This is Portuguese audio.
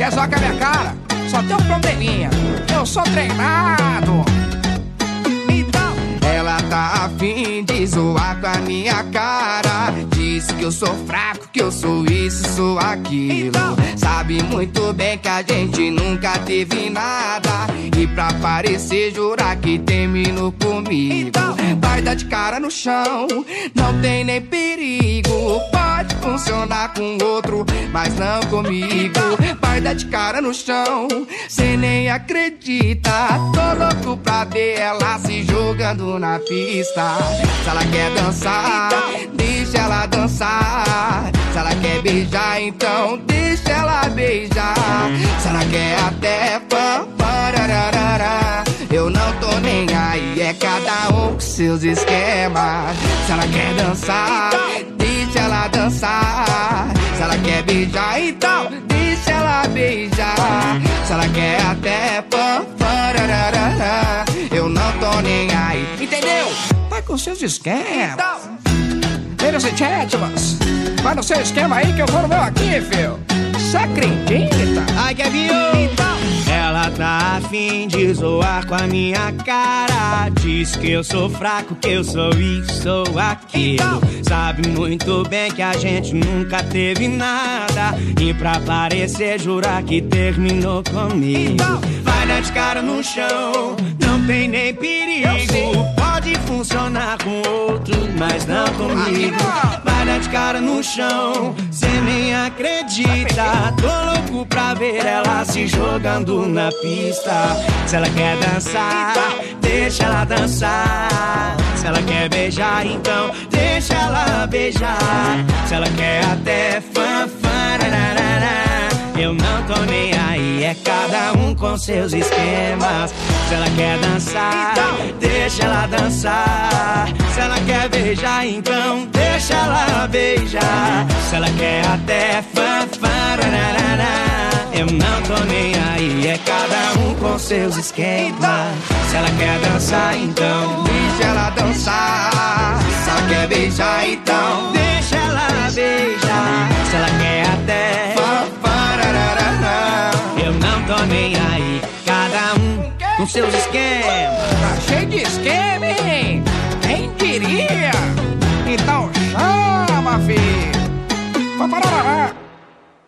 Quer zoar com a minha cara? Só tem um probleminha. Eu sou treinado. Então, ela tá afim de zoar com a minha cara. Diz que eu sou fraco, que eu sou isso, sou aquilo. Então, sabe muito bem que a gente nunca teve nada. E pra parecer jurar que terminou comigo. Então, vai dar de cara no chão, não tem nem perigo. Pode funcionar com outro, mas não comigo. Vai dar de cara no chão, cê nem acredita. Tô louco pra ver ela se jogando na pista. Se ela quer dançar, deixa ela dançar. Se ela quer beijar, então deixa ela beijar. Se ela quer até eu não tô nem aí, é cada um com seus esquemas. Se ela quer dançar, deixa ela dançar. Se ela quer beijar, então deixa ela beijar. Se ela quer até eu não tô nem aí, entendeu? Vai com seus esquemas. Ladies and gentlemen, vai no seu esquema aí que eu vou no meu aqui, filho. Você acredita? Ai, Kevinho! Ela tá afim de zoar com a minha cara. Diz que eu sou fraco, que eu sou isso, sou aquilo. Sabe muito bem que a gente nunca teve nada. E pra parecer jurar que terminou comigo. Vai dar de cara no chão, não tem nem perigo. Pode funcionar com outro, mas não comigo. Vai dar de cara no chão, cê nem acredita. Tô louco pra ver ela se jogando na pista. Se ela quer dançar, deixa ela dançar. Se ela quer beijar, então deixa ela beijar. Se ela quer até eu não tô nem aí, é cada um com seus esquemas. Se ela quer dançar, deixa ela dançar. Se ela quer beijar, então deixa ela beijar. Se ela quer até eu não tô nem aí, é cada um com seus esquemas. Se ela quer dançar, então deixa ela dançar. Se ela quer beijar, então deixa ela beijar. Se ela quer até eu não tô nem aí, cada um com seus esquemas. Tá cheio de esquema, hein? Quem diria? Então chama, filho. Paparará.